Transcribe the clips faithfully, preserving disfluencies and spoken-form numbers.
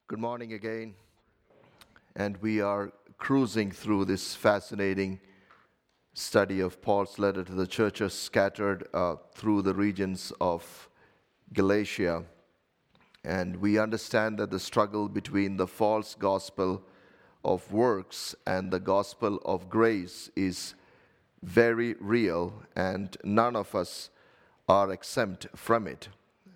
Good morning again. And we are cruising through this fascinating study of Paul's letter to the churches scattered uh, through the regions of Galatia. And we understand that the struggle between the false gospel of works and the gospel of grace is very real, and none of us are exempt from it.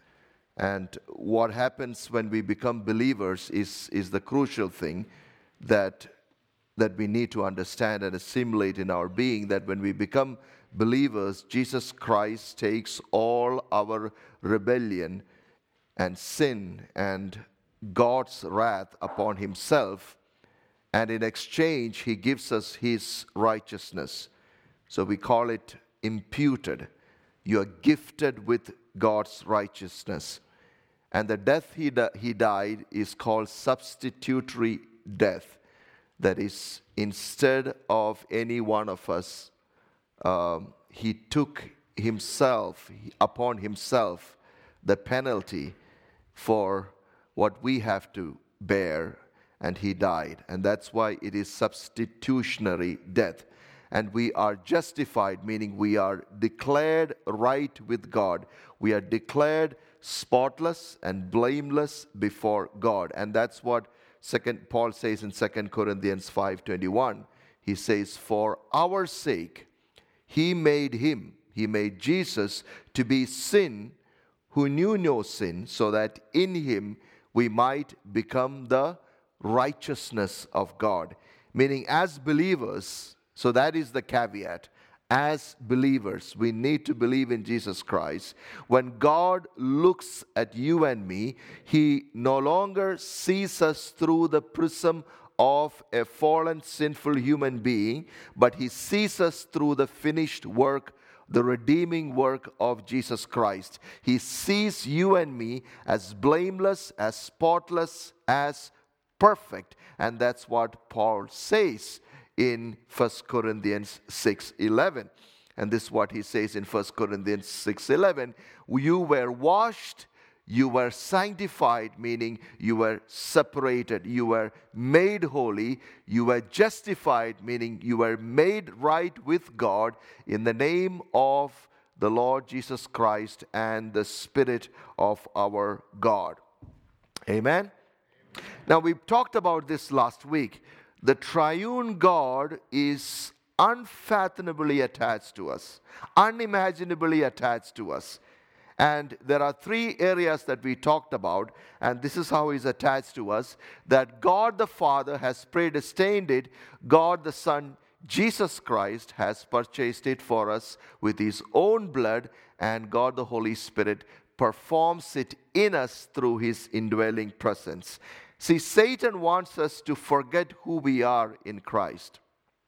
And what happens when we become believers is, is the crucial thing that, that we need to understand and assimilate in our being, that when we become believers, Jesus Christ takes all our rebellion and sin and God's wrath upon himself, and in exchange, he gives us his righteousness. So we call it imputed. You are gifted with God's righteousness. And the death he, di- he died is called substitutory death. That is, instead of any one of us, um, he took himself, upon himself, the penalty for what we have to bear, and he died. And that's why it is substitutionary death. And we are justified, meaning we are declared right with God. We are declared spotless and blameless before God. And that's what Second Paul says in Second Corinthians five twenty-one. He says, for our sake, he made him, he made Jesus to be sin who knew no sin, so that in him we might become the righteousness of God. Meaning, as believers, so that is the caveat. As believers, we need to believe in Jesus Christ. When God looks at you and me, he no longer sees us through the prism of a fallen, sinful human being, but he sees us through the finished work, the redeeming work of Jesus Christ. He sees you and me as blameless, as spotless, as perfect. And that's what Paul says in First Corinthians six eleven. And this is what he says in First Corinthians six eleven. You were washed, you were sanctified, meaning you were separated, you were made holy, you were justified, meaning you were made right with God in the name of the Lord Jesus Christ and the Spirit of our God. Amen? Now, we talked about this last week. The triune God is unfathomably attached to us, unimaginably attached to us. And there are three areas that we talked about, and this is how he's attached to us, that God the Father has predestined it, God the Son, Jesus Christ, has purchased it for us with his own blood, and God the Holy Spirit performs it in us through his indwelling presence. See, Satan wants us to forget who we are in Christ.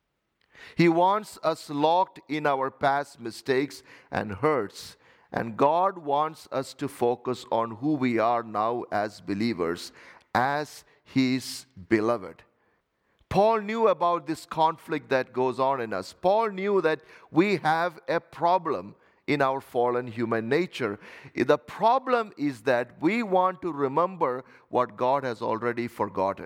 He wants us locked in our past mistakes and hurts. And God wants us to focus on who we are now as believers, as his beloved. Paul knew about this conflict that goes on in us. Paul knew that we have a problem in our fallen human nature. The problem is that we want to remember what God has already forgotten.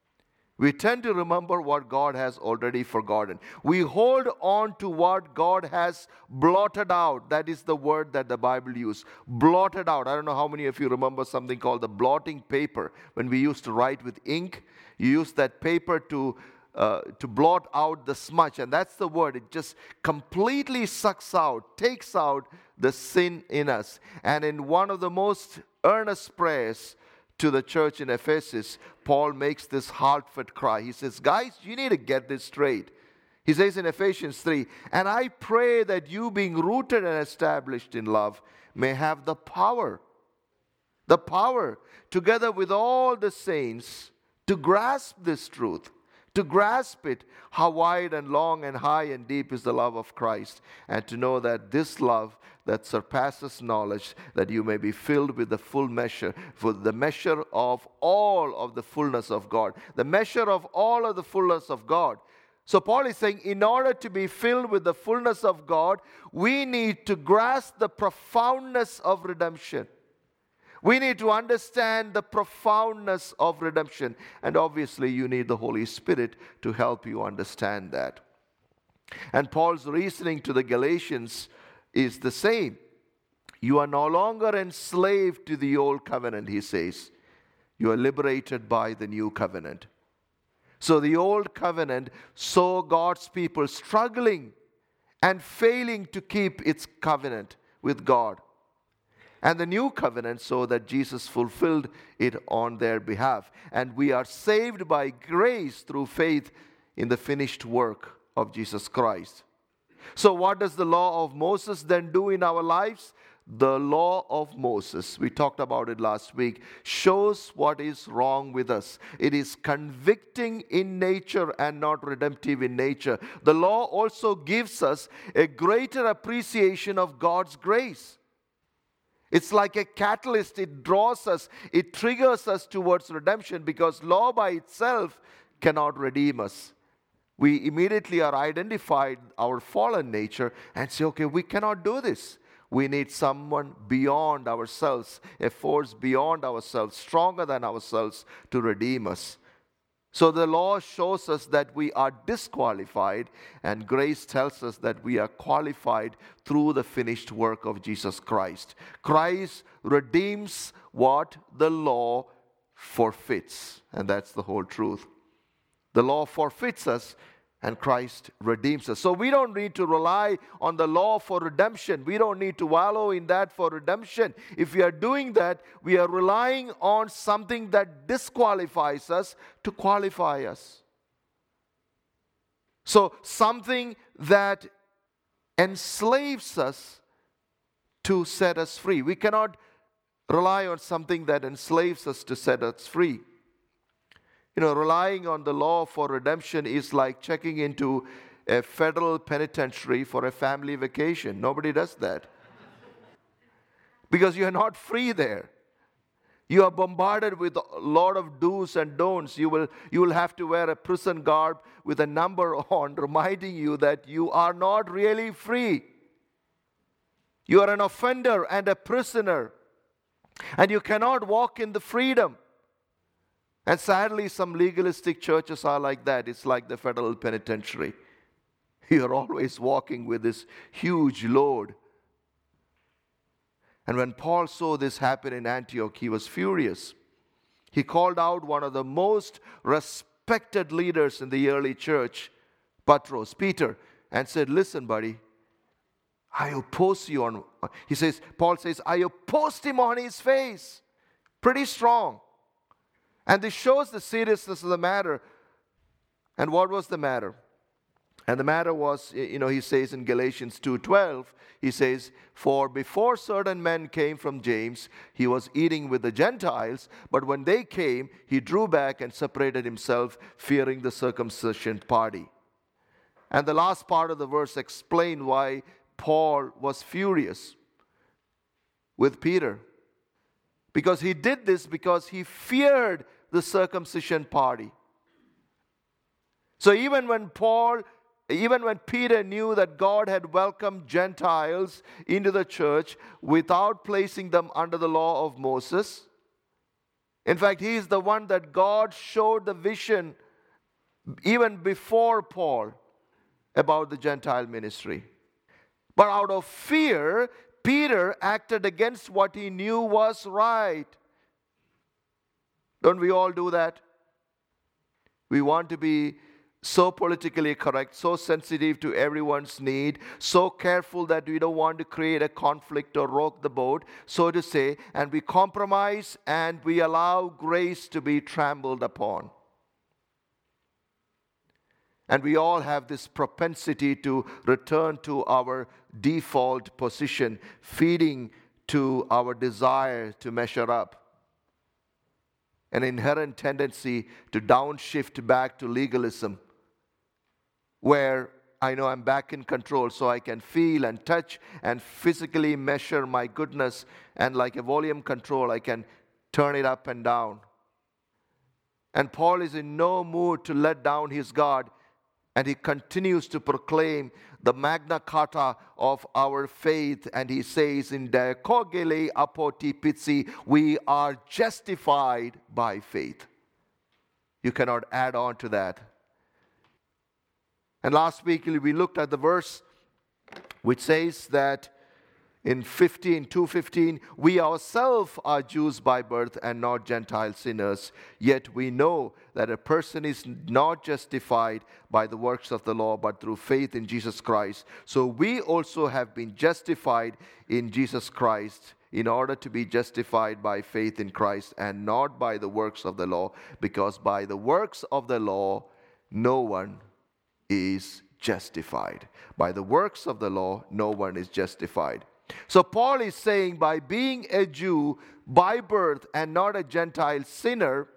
We tend to remember what God has already forgotten. We hold on to what God has blotted out. That is the word that the Bible uses. Blotted out. I don't know how many of you remember something called the blotting paper. When we used to write with ink, you used that paper to Uh, to blot out the smudge, and that's the word. It just completely sucks out, takes out the sin in us. And in one of the most earnest prayers to the church in Ephesus, Paul makes this heartfelt cry. He says, guys, you need to get this straight. He says in Ephesians three, and I pray that you, being rooted and established in love, may have the power, the power, together with all the saints, to grasp this truth. To grasp it, how wide and long and high and deep is the love of Christ, and to know that this love that surpasses knowledge, that you may be filled with the full measure, for the measure of all of the fullness of God, the measure of all of the fullness of God. So Paul is saying, in order to be filled with the fullness of God, we need to grasp the profoundness of redemption. We need to understand the profoundness of redemption. And obviously, you need the Holy Spirit to help you understand that. And Paul's reasoning to the Galatians is the same. You are no longer enslaved to the old covenant, he says. You are liberated by the new covenant. So the old covenant saw God's people struggling and failing to keep its covenant with God. And the new covenant saw that Jesus fulfilled it on their behalf. And we are saved by grace through faith in the finished work of Jesus Christ. So what does the law of Moses then do in our lives? The law of Moses, we talked about it last week, shows what is wrong with us. It is convicting in nature and not redemptive in nature. The law also gives us a greater appreciation of God's grace. It's like a catalyst. It draws us, it triggers us towards redemption, because law by itself cannot redeem us. We immediately are identified our fallen nature and say, okay, we cannot do this. We need someone beyond ourselves, a force beyond ourselves, stronger than ourselves to redeem us. So the law shows us that we are disqualified, and grace tells us that we are qualified through the finished work of Jesus Christ. Christ redeems what the law forfeits, and that's the whole truth. The law forfeits us, and Christ redeems us. So we don't need to rely on the law for redemption. We don't need to wallow in that for redemption. If we are doing that, we are relying on something that disqualifies us to qualify us. So something that enslaves us to set us free. We cannot rely on something that enslaves us to set us free. You know, relying on the law for redemption is like checking into a federal penitentiary for a family vacation. Nobody does that. Because you are not free there. You are bombarded with a lot of do's and don'ts. You will, you will have to wear a prison garb with a number on, reminding you that you are not really free. You are an offender and a prisoner. And you cannot walk in the freedom. And sadly, some legalistic churches are like that. It's like the federal penitentiary. You're always walking with this huge load. And when Paul saw this happen in Antioch, he was furious. He called out one of the most respected leaders in the early church, Patros, Peter, and said, listen, buddy, I oppose you on, he says, Paul says, I opposed him on his face. Pretty strong. And this shows the seriousness of the matter. And what was the matter? And the matter was, you know, he says in Galatians two twelve, he says, for before certain men came from James, he was eating with the Gentiles, but when they came, he drew back and separated himself, fearing the circumcision party. And the last part of the verse explained why Paul was furious with Peter. Because he did this because he feared the circumcision party. So even when Paul, even when Peter knew that God had welcomed Gentiles into the church without placing them under the law of Moses, in fact, he is the one that God showed the vision even before Paul about the Gentile ministry. But out of fear, Peter acted against what he knew was right. Don't we all do that? We want to be so politically correct, so sensitive to everyone's need, so careful that we don't want to create a conflict or rock the boat, so to say, and we compromise and we allow grace to be trampled upon. And we all have this propensity to return to our default position, feeding to our desire to measure up. An inherent tendency to downshift back to legalism, where I know I'm back in control, so I can feel and touch and physically measure my goodness, and like a volume control, I can turn it up and down. And Paul is in no mood to let down his guard And he continues to proclaim the Magna Carta of our faith. And he says in De Cogele Apoti Pitsi, we are justified by faith. You cannot add on to that. And last week we looked at the verse which says that in fifteen, two fifteen, we ourselves are Jews by birth and not Gentile sinners. Yet we know that a person is not justified by the works of the law, but through faith in Jesus Christ. So we also have been justified in Jesus Christ in order to be justified by faith in Christ and not by the works of the law, because by the works of the law, no one is justified. By the works of the law, no one is justified. So Paul is saying by being a Jew by birth and not a Gentile sinner,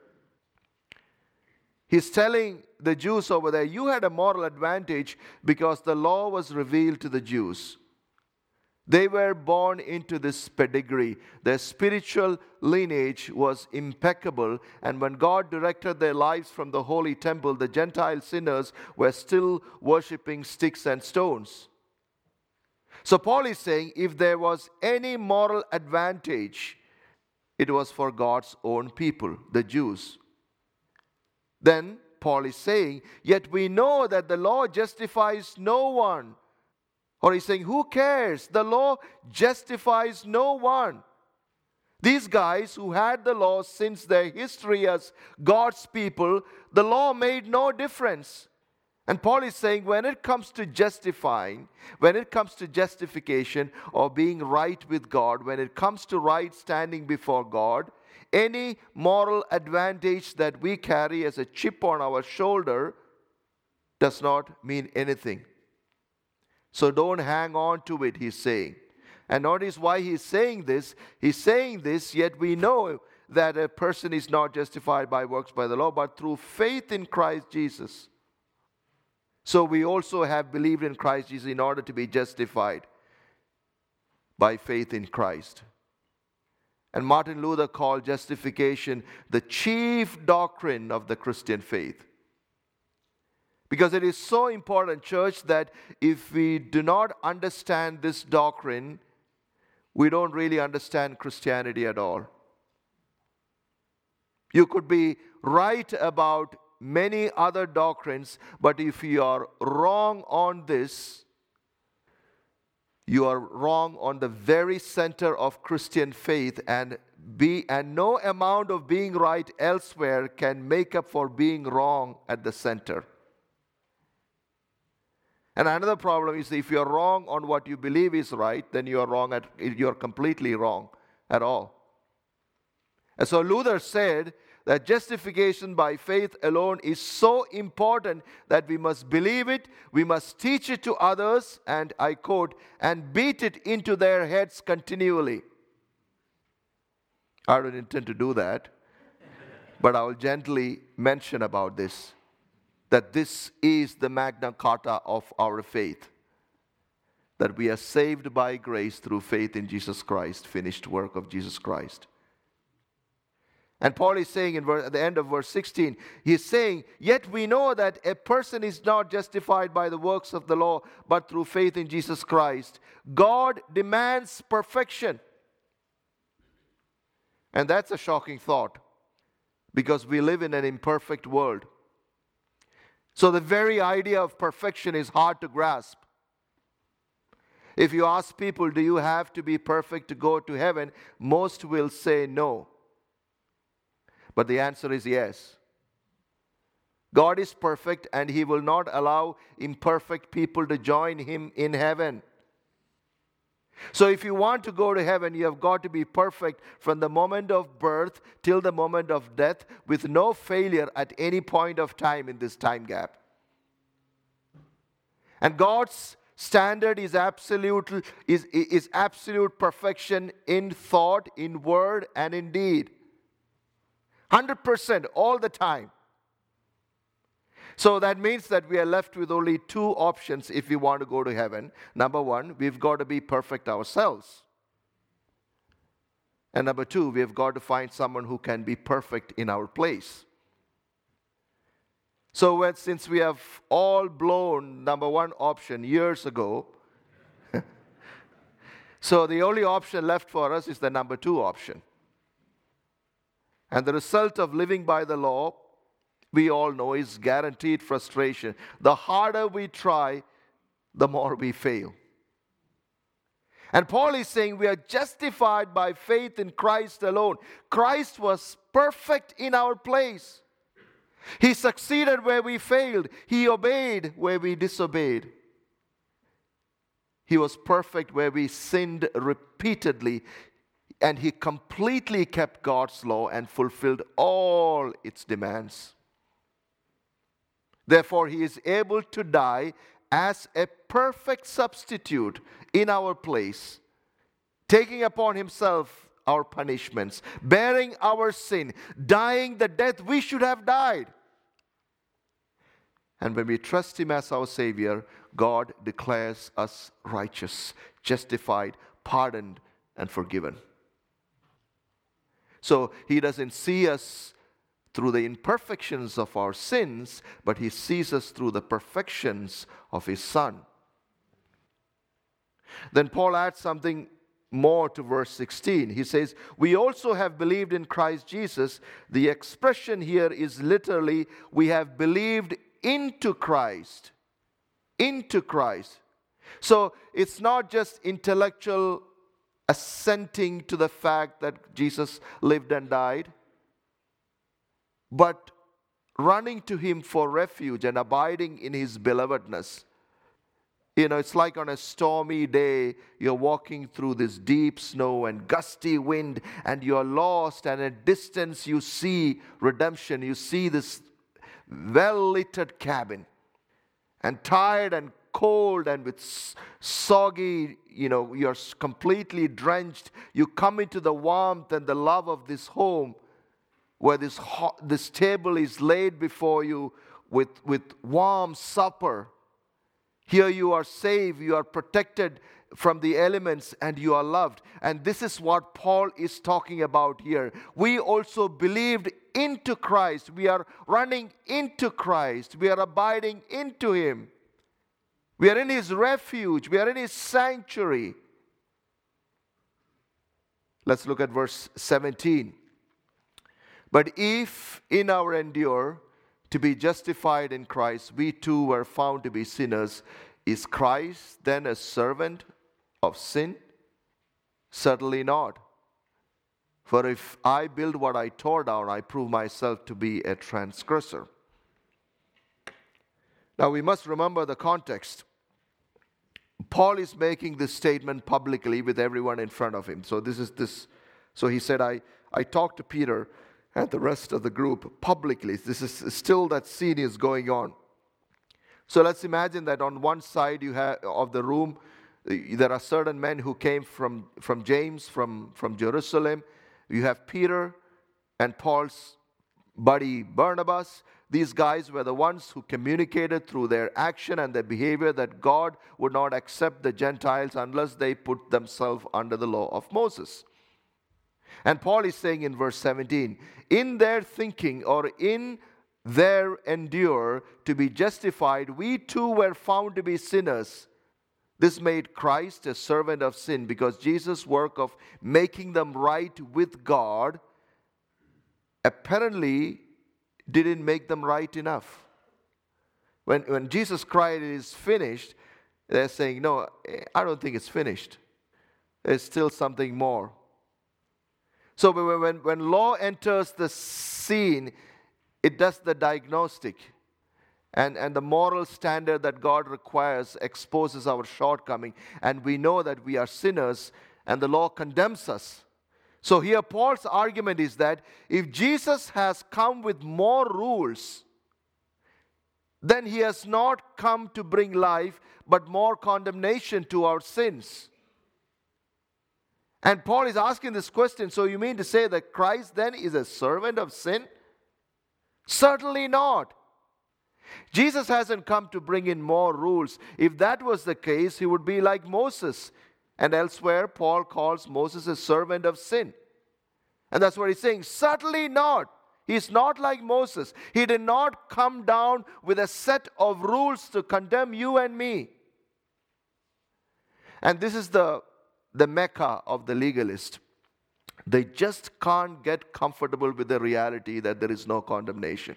he's telling the Jews over there, you had a moral advantage because the law was revealed to the Jews. They were born into this pedigree. Their spiritual lineage was impeccable. And when God directed their lives from the holy temple, the Gentile sinners were still worshipping sticks and stones. So Paul is saying if there was any moral advantage, it was for God's own people, the Jews. Then Paul is saying, yet we know that the law justifies no one. Or he's saying, who cares? The law justifies no one. These guys who had the law since their history as God's people, the law made no difference. And Paul is saying when it comes to justifying, when it comes to justification or being right with God, when it comes to right standing before God, any moral advantage that we carry as a chip on our shoulder does not mean anything. So don't hang on to it, he's saying. And notice why he's saying this. He's saying this, yet we know that a person is not justified by works by the law, but through faith in Christ Jesus. So we also have believed in Christ Jesus in order to be justified by faith in Christ. And Martin Luther called justification the chief doctrine of the Christian faith. Because it is so important, church, that if we do not understand this doctrine, we don't really understand Christianity at all. You could be right about many other doctrines, but if you are wrong on this, you are wrong on the very center of Christian faith, and be and no amount of being right elsewhere can make up for being wrong at the center. And another problem is if you're wrong on what you believe is right, then you are wrong at you're completely wrong at all. And so Luther said that justification by faith alone is so important that we must believe it, we must teach it to others, and I quote, and beat it into their heads continually. I don't intend to do that, but I will gently mention about this, that this is the Magna Carta of our faith, that we are saved by grace through faith in Jesus Christ, finished work of Jesus Christ. And Paul is saying in verse, at the end of verse sixteen, he's saying, yet we know that a person is not justified by the works of the law, but through faith in Jesus Christ. God demands perfection. And that's a shocking thought, because we live in an imperfect world. So the very idea of perfection is hard to grasp. If you ask people, do you have to be perfect to go to heaven? Most will say no. But the answer is yes. God is perfect, and He will not allow imperfect people to join Him in heaven. So if you want to go to heaven, you have got to be perfect from the moment of birth till the moment of death, with no failure at any point of time in this time gap. And God's standard is absolute, is, is absolute perfection in thought, in word, and in deed. one hundred percent all the time. So that means that we are left with only two options if we want to go to heaven. Number one, we've got to be perfect ourselves. And number two, we've got to find someone who can be perfect in our place. So when, since we have all blown number one option years ago, so the only option left for us is the number two option. And the result of living by the law, we all know, is guaranteed frustration. The harder we try, the more we fail. And Paul is saying we are justified by faith in Christ alone. Christ was perfect in our place. He succeeded where we failed. He obeyed where we disobeyed. He was perfect where we sinned repeatedly. And he completely kept God's law and fulfilled all its demands. Therefore, he is able to die as a perfect substitute in our place, taking upon himself our punishments, bearing our sin, dying the death we should have died. And when we trust him as our Savior, God declares us righteous, justified, pardoned, and forgiven. So he doesn't see us through the imperfections of our sins, but he sees us through the perfections of his Son. Then Paul adds something more to verse sixteen. He says, we also have believed in Christ Jesus. The expression here is literally, we have believed into Christ. Into Christ. So it's not just intellectual assenting to the fact that Jesus lived and died, but running to him for refuge and abiding in his belovedness. You know, it's like on a stormy day, you're walking through this deep snow and gusty wind, and you're lost, and at a distance you see redemption. You see this well-lit cabin, and tired and cold and with soggy, you know, you're completely drenched. You come into the warmth and the love of this home, where this hot, this table is laid before you with, with warm supper. Here you are safe, you are protected from the elements, and you are loved. And this is what Paul is talking about here. We also believed into Christ. We are running into Christ. We are abiding into him. We are in his refuge. We are in his sanctuary. Let's look at verse seventeen. But if in our endure to be justified in Christ, we too were found to be sinners, is Christ then a servant of sin? Certainly not. For if I build what I tore down, I prove myself to be a transgressor. Now we must remember the context. Paul is making this statement publicly with everyone in front of him. So this is this. So he said, I, I talked to Peter and the rest of the group publicly. This is still, that scene is going on. So let's imagine that on one side you have of the room, there are certain men who came from, from James, from, from Jerusalem. You have Peter and Paul's buddy Barnabas. These guys were the ones who communicated through their action and their behavior that God would not accept the Gentiles unless they put themselves under the law of Moses. And Paul is saying in verse seventeen, in their thinking or in their endure to be justified, we too were found to be sinners. This made Christ a servant of sin, because Jesus' work of making them right with God apparently didn't make them right enough. When, when Jesus cried, it is finished, they're saying, no, I don't think it's finished. There's still something more. So when, when law enters the scene, it does the diagnostic. And, and the moral standard that God requires exposes our shortcoming. And we know that we are sinners, and the law condemns us. So here Paul's argument is that if Jesus has come with more rules, then he has not come to bring life, but more condemnation to our sins. And Paul is asking this question, so you mean to say that Christ then is a servant of sin? Certainly not. Jesus hasn't come to bring in more rules. If that was the case, he would be like Moses. And elsewhere, Paul calls Moses a servant of sin. And that's what he's saying. Certainly not. He's not like Moses. He did not come down with a set of rules to condemn you and me. And this is the, the mecca of the legalist. They just can't get comfortable with the reality that there is no condemnation.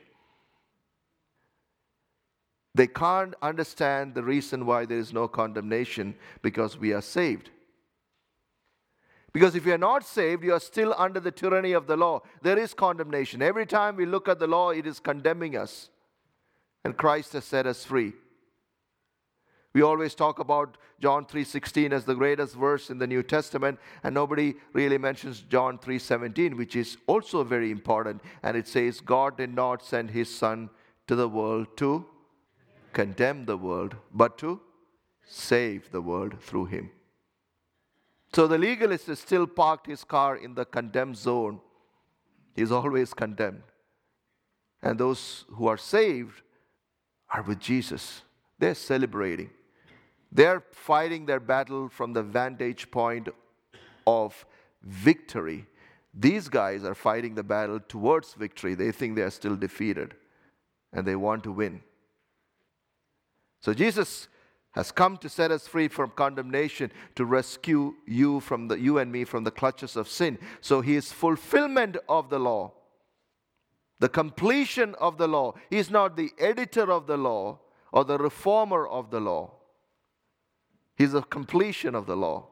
They can't understand the reason why there is no condemnation, because we are saved. Because if you are not saved, you are still under the tyranny of the law. There is condemnation. Every time we look at the law, it is condemning us. And Christ has set us free. We always talk about John three sixteen as the greatest verse in the New Testament, and nobody really mentions John three seventeen, which is also very important. And it says, God did not send his Son to the world to condemn the world, but to save the world through him. So the legalist is still parked his car in the condemned zone. He's always condemned. And those who are saved are with Jesus. They're celebrating. They're fighting their battle from the vantage point of victory. These guys are fighting the battle towards victory. They think they are still defeated, and they want to win. So Jesus has come to set us free from condemnation, to rescue you from the you and me from the clutches of sin. So he is fulfillment of the law, the completion of the law. He is not the editor of the law or the reformer of the law. He's the completion of the law.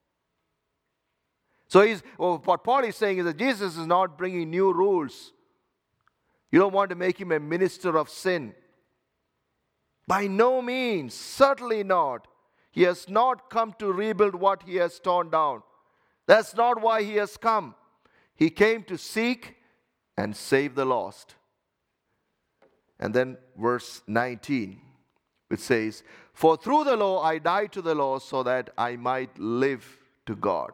So he's, well, what Paul is saying is that Jesus is not bringing new rules. You don't want to make him a minister of sin. By no means, certainly not. He has not come to rebuild what he has torn down. That's not why he has come. He came to seek and save the lost. And then verse nineteen, which says, for through the law I died to the law so that I might live to God.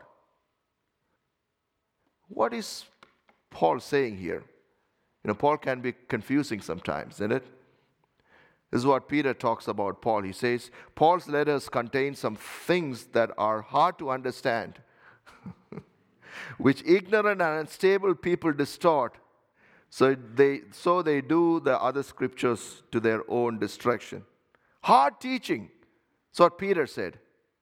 What is Paul saying here? You know, Paul can be confusing sometimes, isn't it? This is what Peter talks about Paul. He says, Paul's letters contain some things that are hard to understand, which ignorant and unstable people distort. So they, so they do the other scriptures to their own destruction. Hard teaching. That's what Peter said.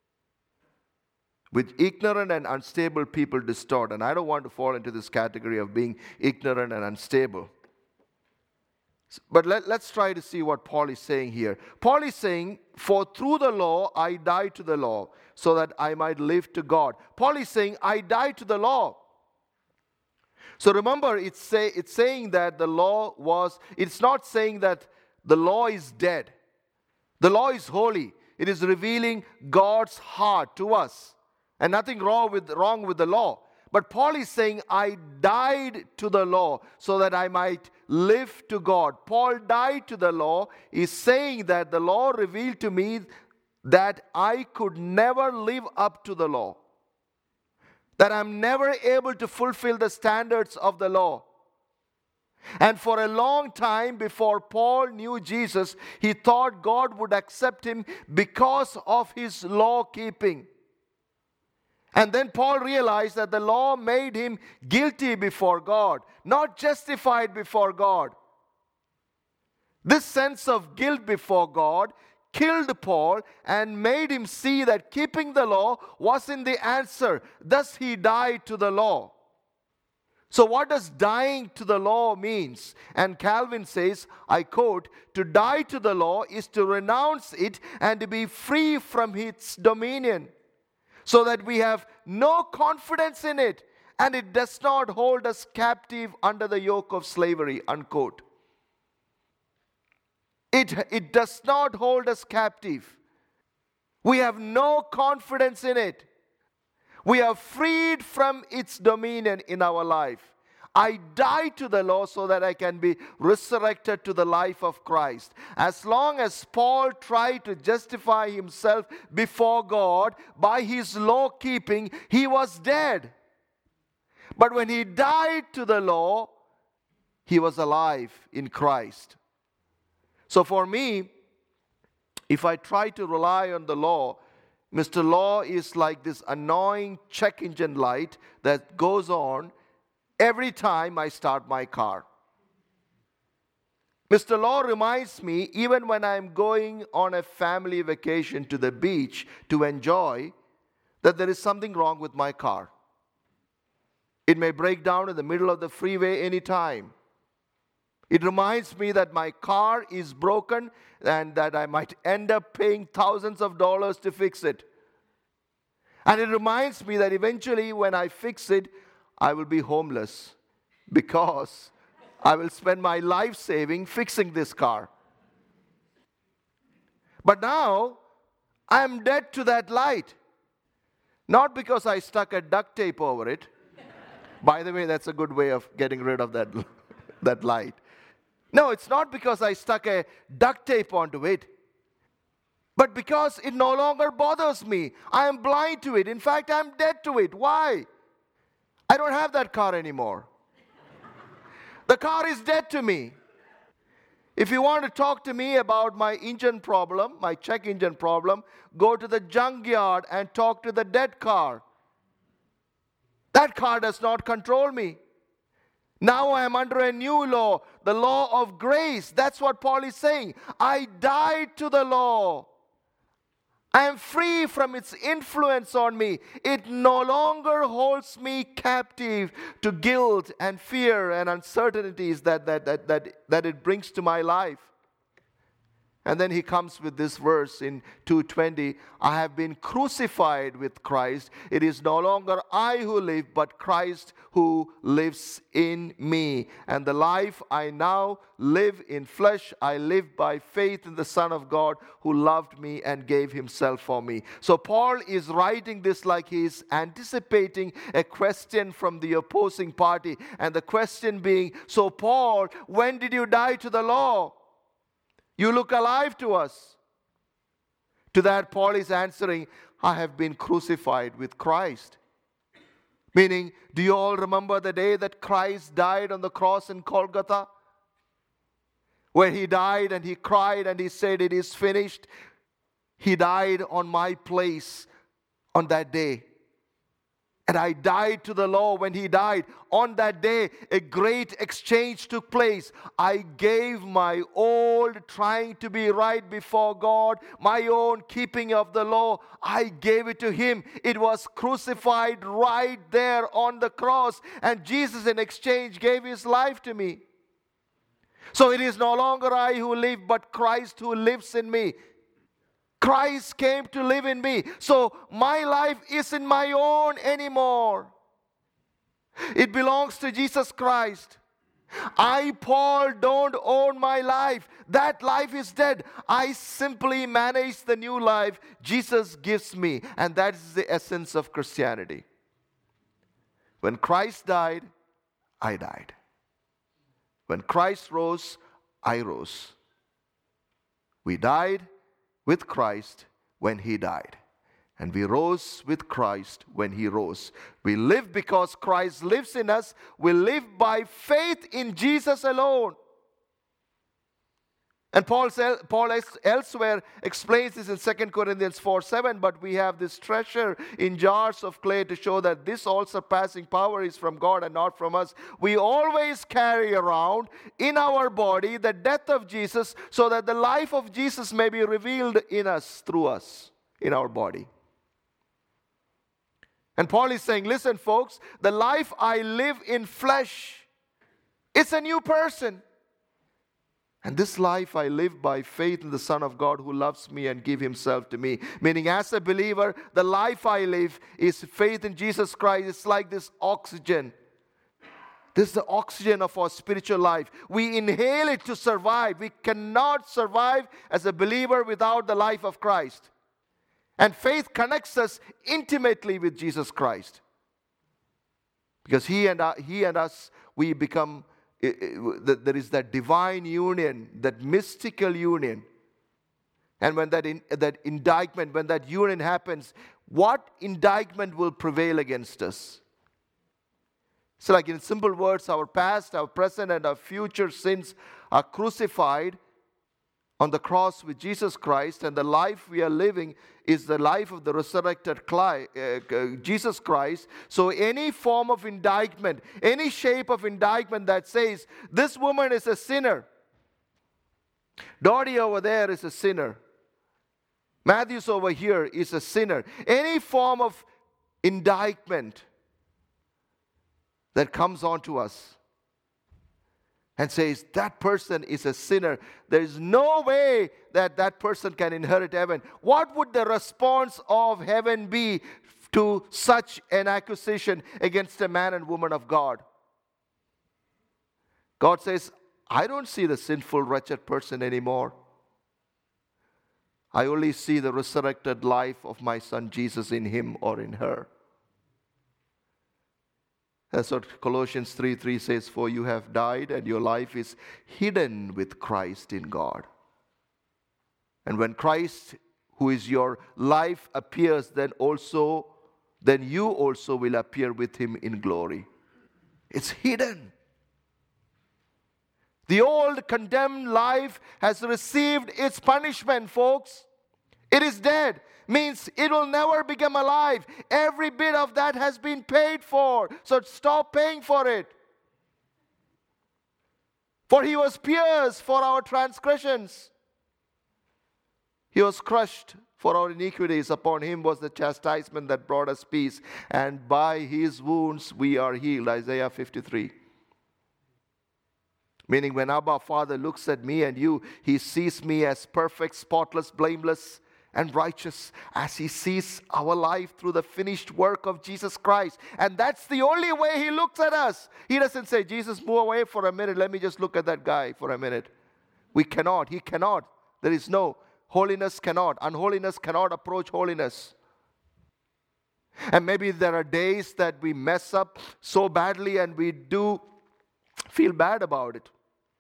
Which ignorant and unstable people distort. And I don't want to fall into this category of being ignorant and unstable. But let, let's try to see what Paul is saying here. Paul is saying, for through the law I died to the law, so that I might live to God. Paul is saying, I died to the law. So remember, it's, say, it's saying that the law was, it's not saying that the law is dead. The law is holy. It is revealing God's heart to us. And nothing wrong with, wrong with the law. But Paul is saying, I died to the law so that I might live to God. Paul died to the law is saying that the law revealed to me that I could never live up to the law. That I'm never able to fulfill the standards of the law. And for a long time before Paul knew Jesus, he thought God would accept him because of his law keeping. And then Paul realized that the law made him guilty before God, not justified before God. This sense of guilt before God killed Paul and made him see that keeping the law wasn't the answer. Thus he died to the law. So what does dying to the law means? And Calvin says, I quote, to die to the law is to renounce it and to be free from its dominion, so that we have no confidence in it, and it does not hold us captive under the yoke of slavery, unquote. It, it does not hold us captive. We have no confidence in it. We are freed from its dominion in our life. I died to the law so that I can be resurrected to the life of Christ. As long as Paul tried to justify himself before God by his law keeping, he was dead. But when he died to the law, he was alive in Christ. So for me, if I try to rely on the law, Mister Law is like this annoying check engine light that goes on every time I start my car. Mister Law reminds me, even when I'm going on a family vacation to the beach to enjoy, that there is something wrong with my car. It may break down in the middle of the freeway anytime. It reminds me that my car is broken and that I might end up paying thousands of dollars to fix it. And it reminds me that eventually when I fix it, I will be homeless because I will spend my life saving fixing this car. But now, I am dead to that light. Not because I stuck a duct tape over it. By the way, that's a good way of getting rid of that, that light. No, it's not because I stuck a duct tape onto it, but because it no longer bothers me. I am blind to it. In fact, I'm dead to it. Why? I don't have that car anymore. The car is dead to me. If you want to talk to me about my engine problem, my check engine problem, go to the junkyard and talk to the dead car. That car does not control me. Now I am under a new law, the law of grace. That's what Paul is saying. I died to the law. I am free from its influence on me. It no longer holds me captive to guilt and fear and uncertainties that, that, that, that, that it brings to my life. And then he comes with this verse in two twenty, I have been crucified with Christ. It is no longer I who live, but Christ who lives in me. And the life I now live in flesh, I live by faith in the Son of God who loved me and gave himself for me. So Paul is writing this like he is anticipating a question from the opposing party. And the question being, so Paul, when did you die to the law? You look alive to us. To that, Paul is answering, I have been crucified with Christ. Meaning, do you all remember the day that Christ died on the cross in Golgotha? Where he died and he cried and he said, it is finished. He died on my place on that day. And I died to the law when he died. On that day, a great exchange took place. I gave my old trying to be right before God, my own keeping of the law, I gave it to him. It was crucified right there on the cross. And Jesus in exchange gave his life to me. So it is no longer I who live, but Christ who lives in me. Christ came to live in me. So my life isn't my own anymore. It belongs to Jesus Christ. I, Paul, don't own my life. That life is dead. I simply manage the new life Jesus gives me. And that is the essence of Christianity. When Christ died, I died. When Christ rose, I rose. We died with Christ when he died. And we rose with Christ when he rose. We live because Christ lives in us. We live by faith in Jesus alone. And Paul, Paul elsewhere explains this in Second Corinthians four seven, but we have this treasure in jars of clay to show that this all-surpassing power is from God and not from us. We always carry around in our body the death of Jesus so that the life of Jesus may be revealed in us, through us, in our body. And Paul is saying, listen folks, the life I live in flesh, it's a new person. And this life I live by faith in the Son of God who loves me and gave himself to me. Meaning as a believer, the life I live is faith in Jesus Christ. It's like this oxygen. This is the oxygen of our spiritual life. We inhale it to survive. We cannot survive as a believer without the life of Christ. And faith connects us intimately with Jesus Christ. Because he and, I, he and us, we become... It, it, there is that divine union, that mystical union. And when that, in, that indictment, when that union happens, what indictment will prevail against us? So like in simple words, our past, our present, and our future sins are crucified on the cross with Jesus Christ, and the life we are living is the life of the resurrected Jesus Christ. So any form of indictment, any shape of indictment that says, this woman is a sinner, Dottie over there is a sinner. Matthews over here is a sinner. Any form of indictment that comes onto us and says that person is a sinner, there is no way that that person can inherit heaven. What would the response of heaven be to such an accusation against a man and woman of God? God says, I don't see the sinful, wretched person anymore. I only see the resurrected life of my son Jesus in him or in her. That's what Colossians three three says, for you have died and your life is hidden with Christ in God. And when Christ, who is your life, appears, then also, then you also will appear with him in glory. It's hidden. The old condemned life has received its punishment, folks. It is dead. Means it will never become alive. Every bit of that has been paid for. So stop paying for it. For he was pierced for our transgressions. He was crushed for our iniquities. Upon him was the chastisement that brought us peace. And by his wounds we are healed. Isaiah fifty-three. Meaning when Abba Father looks at me and you, he sees me as perfect, spotless, blameless, and righteous, as he sees our life through the finished work of Jesus Christ. And that's the only way he looks at us. He doesn't say, Jesus, move away for a minute. Let me just look at that guy for a minute. We cannot. He cannot. There is no. Holiness cannot. Unholiness cannot approach holiness. And maybe there are days that we mess up so badly and we do feel bad about it.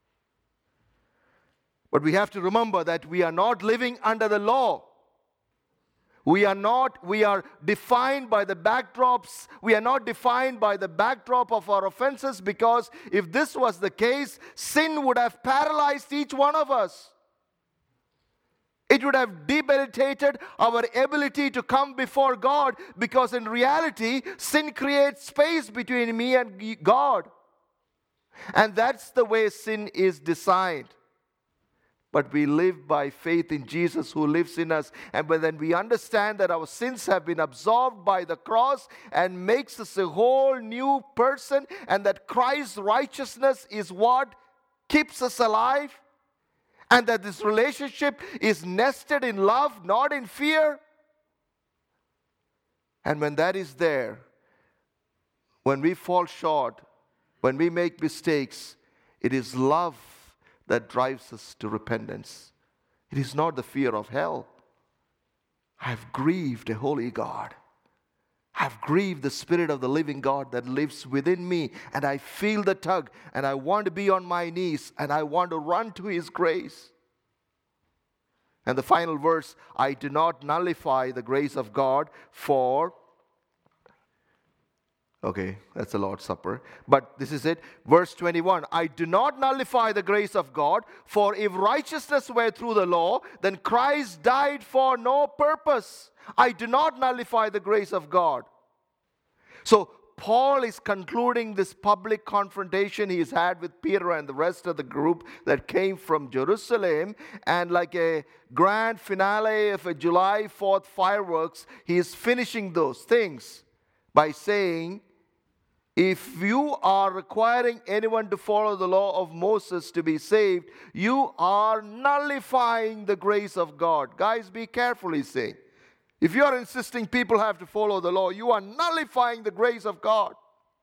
But we have to remember that we are not living under the law. We are not, we are defined by the backdrops. We are not defined by the backdrop of our offenses, because if this was the case, sin would have paralyzed each one of us. It would have debilitated our ability to come before God, because in reality, sin creates space between me and God. And that's the way sin is designed. But we live by faith in Jesus who lives in us. And when we understand that our sins have been absorbed by the cross and makes us a whole new person, and that Christ's righteousness is what keeps us alive, and that this relationship is nested in love, not in fear. And when that is there, when we fall short, when we make mistakes, it is love that drives us to repentance. It is not the fear of hell. I've grieved a holy God. I've grieved the Spirit of the living God that lives within me, and I feel the tug, and I want to be on my knees, and I want to run to His grace. And the final verse, I do not nullify the grace of God, for Okay, that's the Lord's Supper. But this is it. Verse twenty-one. I do not nullify the grace of God, for if righteousness were through the law, then Christ died for no purpose. I do not nullify the grace of God. So Paul is concluding this public confrontation he's had with Peter and the rest of the group that came from Jerusalem. And like a grand finale of a July fourth fireworks, he is finishing those things by saying, if you are requiring anyone to follow the law of Moses to be saved, you are nullifying the grace of God. Guys, be careful, he's saying. If you are insisting people have to follow the law, you are nullifying the grace of God.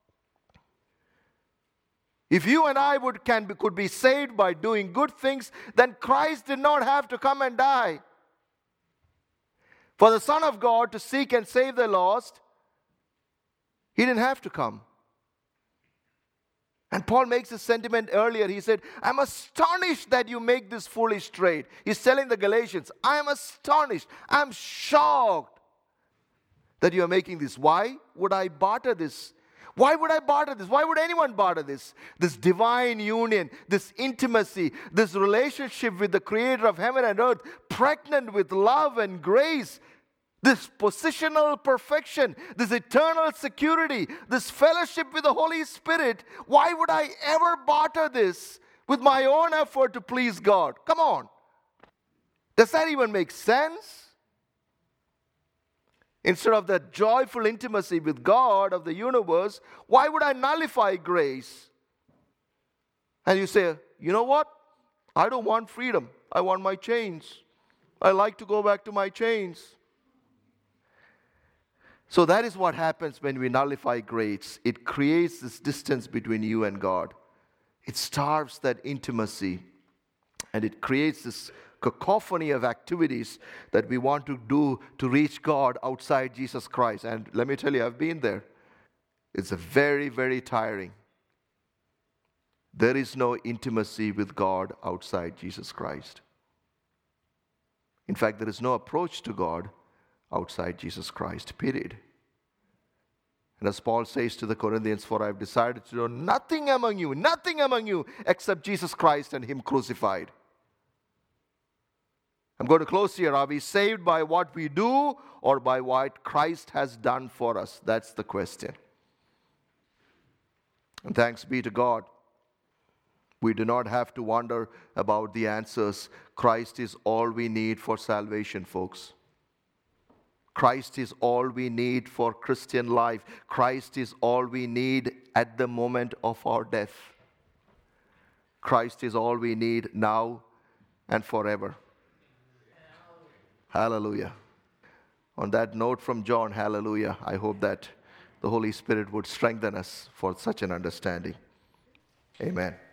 If you and I would can be, could be saved by doing good things, then Christ did not have to come and die. For the Son of God to seek and save the lost, He didn't have to come. And Paul makes a sentiment earlier. He said, I'm astonished that you make this foolish trade. He's telling the Galatians, I am astonished. I'm shocked that you are making this. Why would I barter this? Why would I barter this? Why would anyone barter this? This divine union, this intimacy, this relationship with the Creator of heaven and earth, pregnant with love and grace, this positional perfection, this eternal security, this fellowship with the Holy Spirit. Why would I ever barter this with my own effort to please God? Come on. Does that even make sense? Instead of that joyful intimacy with God of the universe, why would I nullify grace? And you say, you know what? I don't want freedom. I want my chains. I like to go back to my chains. So that is what happens when we nullify grace. It creates this distance between you and God. It starves that intimacy. And it creates this cacophony of activities that we want to do to reach God outside Jesus Christ. And let me tell you, I've been there. It's a very, very tiring. There is no intimacy with God outside Jesus Christ. In fact, there is no approach to God outside Jesus Christ, period. And as Paul says to the Corinthians, for I have decided to know nothing among you, nothing among you except Jesus Christ and Him crucified. I'm going to close here. Are we saved by what we do or by what Christ has done for us? That's the question. And thanks be to God. We do not have to wonder about the answers. Christ is all we need for salvation, folks. Christ is all we need for Christian life. Christ is all we need at the moment of our death. Christ is all we need now and forever. Hallelujah. On that note from John, hallelujah, I hope that the Holy Spirit would strengthen us for such an understanding. Amen.